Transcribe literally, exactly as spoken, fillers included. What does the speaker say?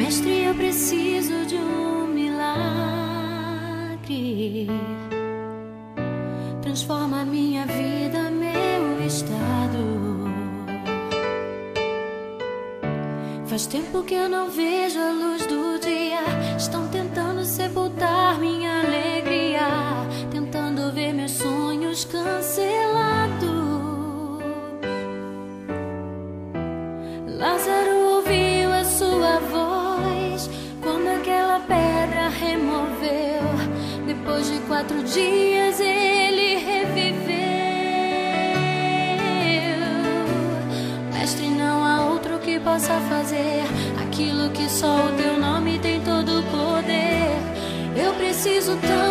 Mestre, eu preciso de um milagre. Transforma minha vida, meu estado. Faz tempo que eu não vejo a luz do dia. Estão tentando sepultar minha alegria, tentando ver meus sonhos cancelados. Lázaro ouviu a sua voz quando aquela pedra removeu. Depois de quatro dias ele reviveu. Mestre, não há outro que possa fazer aquilo que só o teu nome tem todo o poder. Eu preciso tanto